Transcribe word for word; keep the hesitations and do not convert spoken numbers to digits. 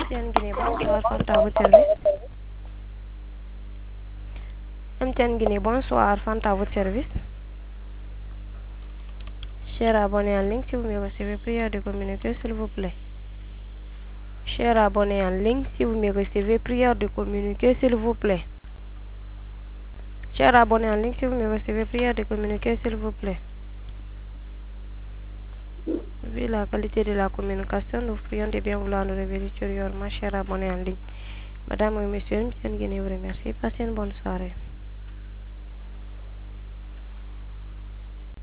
M T N Guinée, bonsoir, Fanta à votre service. M T N Guinée, bonsoir, Fanta à votre service. Cher abonné en ligne, si vous me recevez, prière de communiquer, s'il vous plaît. Cher abonné en ligne, si vous me recevez, prière de communiquer, s'il vous plaît. Cher abonné en ligne, si vous me recevez, prière de communiquer, s'il vous plaît. Vu la qualité de la communication, nous prions de bien vouloir nous révéler ultérieurement, cher abonné en ligne. Madame et monsieur, M T N Guinée vous remercie. Passez une bonne soirée.